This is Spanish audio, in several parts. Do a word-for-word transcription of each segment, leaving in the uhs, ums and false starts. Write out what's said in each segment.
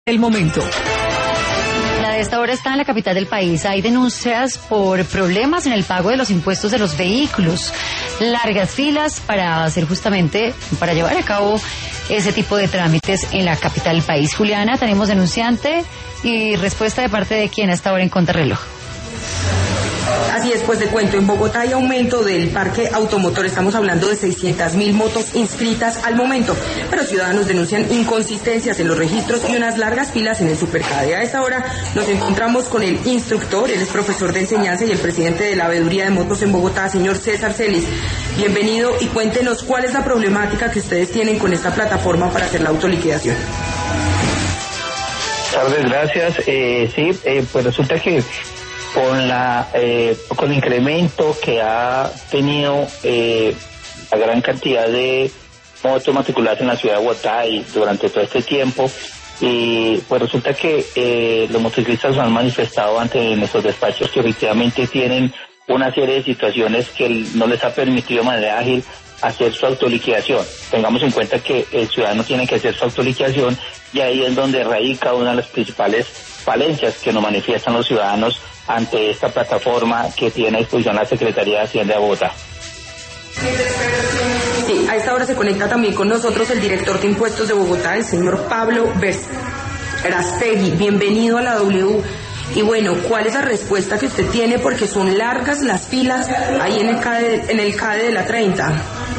El momento. A esta hora está en la capital del país. Hay denuncias por problemas en el pago de los impuestos de los vehículos. Largas filas para hacer justamente, para llevar a cabo ese tipo de trámites en la capital del país. Juliana, tenemos denunciante y respuesta de parte de quién a esta hora en Contrarreloj. Así es, pues te cuento, en Bogotá hay aumento del parque automotor, estamos hablando de seiscientas mil motos inscritas al momento, pero ciudadanos denuncian inconsistencias en los registros y unas largas filas en el Supercade. A esta hora nos encontramos con el instructor, él es profesor de enseñanza y el presidente de la Veeduría de Motos en Bogotá, señor César Celis. Bienvenido y cuéntenos cuál es la problemática que ustedes tienen con esta plataforma para hacer la autoliquidación. Tardes, gracias. Eh, sí, eh, pues resulta que con la eh, con el incremento que ha tenido eh, la gran cantidad de motos matriculadas en la ciudad de Bogotá y durante todo este tiempo, y pues resulta que eh, los motociclistas han manifestado ante nuestros despachos que efectivamente tienen una serie de situaciones que no les ha permitido de manera ágil hacer su autoliquidación. Tengamos en cuenta que el ciudadano tiene que hacer su autoliquidación y ahí es donde radica una de las principales falencias que nos manifiestan los ciudadanos ante esta plataforma que tiene a disposición la Secretaría de Hacienda de Bogotá. Sí, a esta hora se conecta también con nosotros el director de impuestos de Bogotá, el señor Pablo Verastegui. Bienvenido a la W. Y bueno, ¿cuál es la respuesta que usted tiene? Porque son largas las filas ahí en el CADE, en el CADE de la treinta.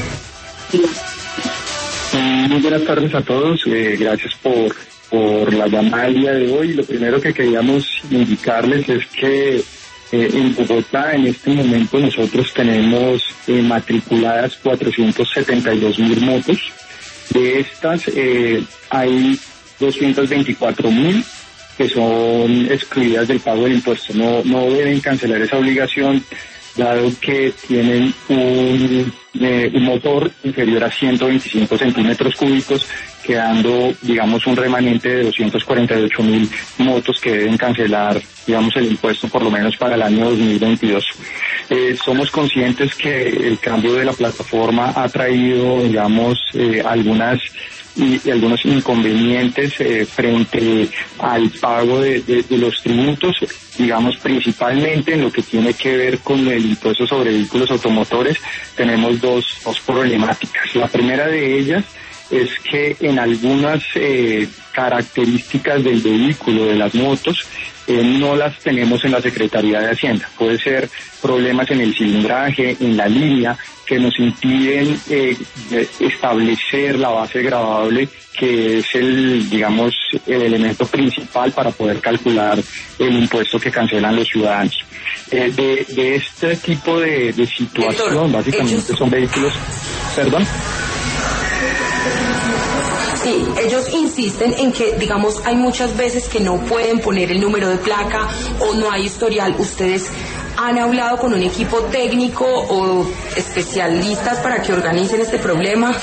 Muy buenas tardes a todos, eh, gracias por, por la llamada el día de hoy. Lo primero que queríamos indicarles es que eh, en Bogotá en este momento nosotros tenemos eh, matriculadas cuatrocientos setenta y dos mil motos. De estas eh, hay doscientos veinticuatro mil que son excluidas del pago del impuesto. No, no deben cancelar esa obligación, dado que tienen un, eh, un motor inferior a ciento veinticinco centímetros cúbicos, quedando, digamos, un remanente de doscientos cuarenta y ocho mil motos que deben cancelar, digamos, el impuesto por lo menos para el año dos mil veintidós. Eh, somos conscientes que el cambio de la plataforma ha traído, digamos, eh, algunas y, y algunos inconvenientes eh, frente al pago de, de, de los tributos, digamos, principalmente en lo que tiene que ver con el impuesto sobre vehículos automotores. Tenemos dos, dos problemáticas. La primera de ellas es que en algunas eh, características del vehículo, de las motos, eh, no las tenemos en la Secretaría de Hacienda. Puede ser problemas en el cilindraje, en la línea, que nos impiden eh, establecer la base gravable, que es el, digamos, el elemento principal para poder calcular el impuesto que cancelan los ciudadanos. Eh, de, de este tipo de, de situación, básicamente son vehículos, perdón. Sí, ellos insisten en que, digamos, hay muchas veces que no pueden poner el número de placa o no hay historial. ¿Ustedes han hablado con un equipo técnico o especialistas para que organicen este problema?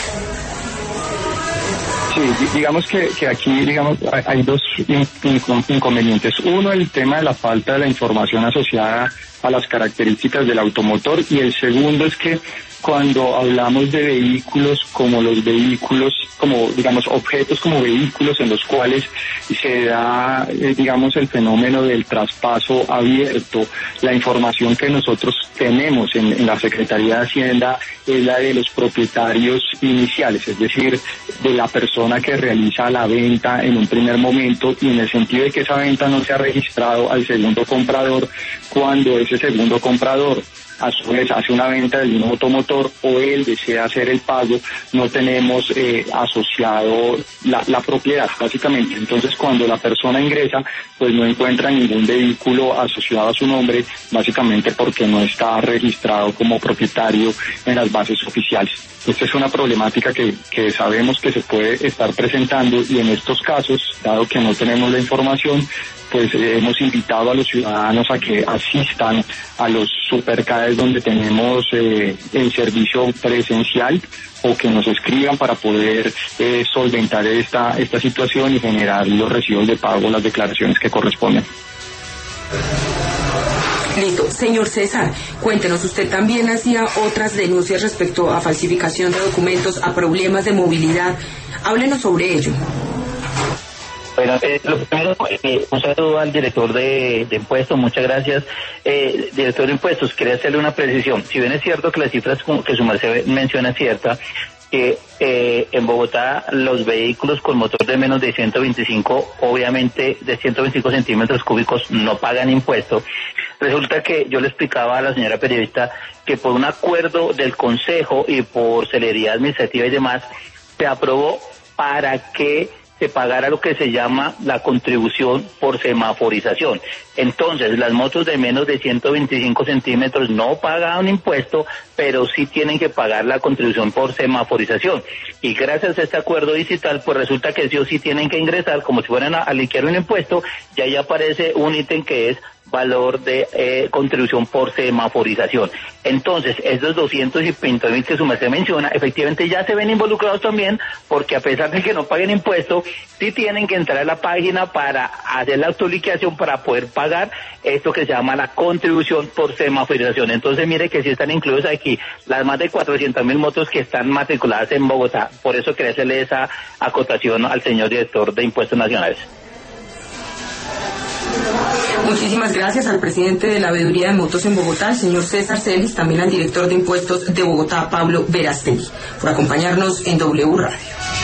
Sí, digamos que, que aquí, digamos, hay dos inconvenientes. Uno, el tema de la falta de la información asociada a las características del automotor, y el segundo es que cuando hablamos de vehículos como los vehículos, como digamos objetos como vehículos en los cuales se da, eh, digamos, el fenómeno del traspaso abierto, la información que nosotros tenemos en, en la Secretaría de Hacienda es la de los propietarios iniciales, es decir, de la persona que realiza la venta en un primer momento, y en el sentido de que esa venta no se ha registrado al segundo comprador, cuando ese segundo comprador a su vez hace una venta de un automotor o él desea hacer el pago, no tenemos eh, asociado la, la propiedad, básicamente. Entonces, cuando la persona ingresa, pues no encuentra ningún vehículo asociado a su nombre, básicamente porque no está registrado como propietario en las bases oficiales. Esta es una problemática que, que sabemos que se puede estar presentando, y en estos casos, dado que no tenemos la información, pues eh, hemos invitado a los ciudadanos a que asistan a los supercades donde tenemos eh, el servicio presencial, o que nos escriban para poder eh, solventar esta, esta situación y generar los recibos de pago, las declaraciones que corresponden. Listo. Señor César, cuéntenos, usted también hacía otras denuncias respecto a falsificación de documentos, a problemas de movilidad. Háblenos sobre ello. Bueno, eh, lo primero, eh, un saludo al director de, de impuestos, muchas gracias. Eh, director de impuestos, quería hacerle una precisión. Si bien es cierto que las cifras que su merced menciona es cierta, que eh, en Bogotá los vehículos con motor de menos de ciento veinticinco, obviamente de ciento veinticinco centímetros cúbicos, no pagan impuesto. Resulta que yo le explicaba a la señora periodista que por un acuerdo del Consejo y por celeridad administrativa y demás, se aprobó para que se pagara lo que se llama la contribución por semaforización. Entonces, las motos de menos de ciento veinticinco centímetros no pagan impuesto, pero sí tienen que pagar la contribución por semaforización. Y gracias a este acuerdo digital, pues resulta que sí o sí tienen que ingresar, como si fueran a, a liquidar un impuesto, y ahí aparece un ítem que es valor de eh, contribución por semaforización. Entonces, esos doscientos y veinte mil que su merced menciona, efectivamente ya se ven involucrados también, porque a pesar de que no paguen impuesto, sí tienen que entrar a la página para hacer la autoliquidación para poder pagar esto que se llama la contribución por semaforización. Entonces, mire que sí están incluidos aquí las más de cuatrocientas mil motos que están matriculadas en Bogotá. Por eso quería hacerle esa acotación al señor director de Impuestos Nacionales. Muchísimas gracias al presidente de la Veeduría de Motos en Bogotá, el señor César Celis, también al director de Impuestos de Bogotá, Pablo Verástegui, por acompañarnos en W Radio.